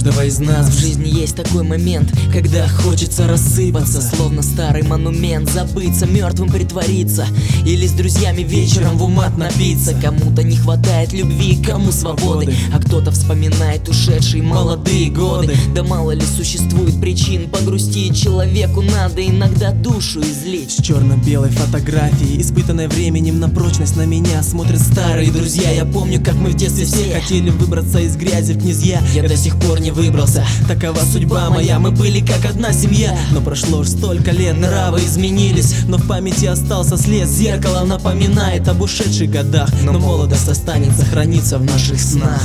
каждого из нас в жизни есть такой момент, когда хочется рассыпаться, словно старый монумент, забыться, мертвым притвориться, или с друзьями вечером в умат напиться. Кому-то не хватает любви, кому свободы, а кто-то вспоминает ушедшие молодые годы. Да мало ли существует причин погрустить, человеку надо иногда душу излить. С черно-белой фотографией, испытанной временем на прочность, на меня смотрят старые друзья. Я помню, как мы в детстве все хотели выбраться из грязи в князья. Я до сих пор не выбрался, такова судьба моя, мы были как одна семья. Но прошло уж столько лет, нравы изменились, но в памяти остался след. Зеркало напоминает об ушедших годах, но молодость останется, хранится в наших снах.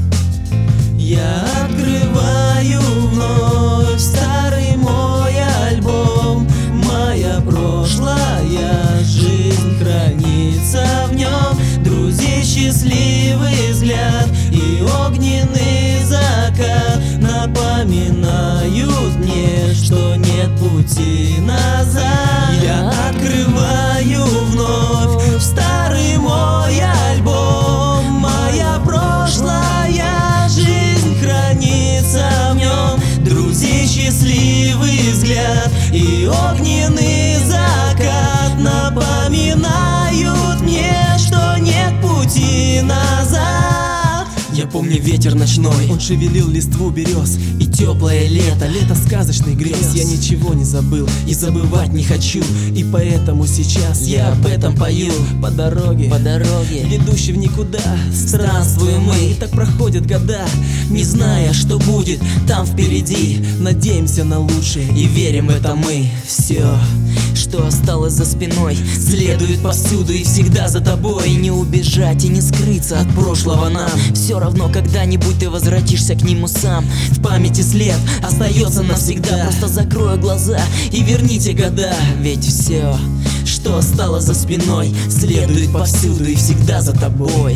Я открываю вновь старый мой альбом, моя прошлая жизнь хранится в нем. Друзей счастливый взгляд и огненный закат напоминают мне, что нет пути назад. Я открываю вновь старый мой альбом, моя прошлая жизнь хранится в нем. Друзей счастливый взгляд и огненный закат напоминают мне, что нет пути назад. Я помню ветер ночной, он шевелил листву берез, и теплое лето, лето сказочных грез. Я ничего не забыл и забывать не хочу, и поэтому сейчас я об этом пою. По дороге, ведущей в никуда, странствуем мы, и так проходят года, не зная, что будет там впереди. Надеемся на лучшее и верим в это мы. Все, что осталось за спиной, следует повсюду и всегда за тобой. И не убежать, и не скрыться от прошлого нам. Все равно когда-нибудь ты возвратишься к нему сам. В памяти след остается навсегда. Просто закрою глаза и верните года. Ведь все, что осталось за спиной, следует повсюду и всегда за тобой.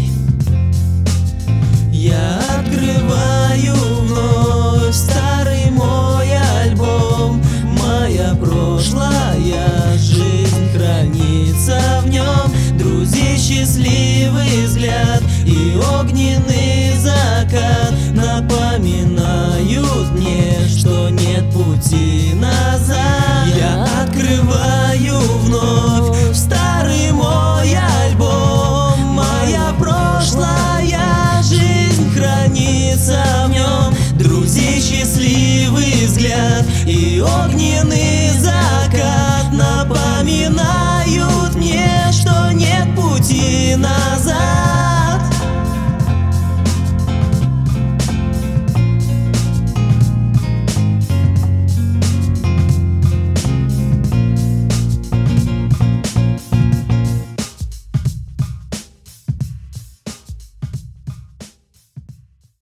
Я открываю вновь старый мой альбом, моя прошлая жизнь хранится в нем. Друзей счастливый взгляд и огненный закат напоминают мне, что нет пути назад. Я открываю вновь старый мой альбом, моя прошлая жизнь хранится в нем. Друзей счастливый взгляд и огненный закат напоминают мне, что нет пути назад.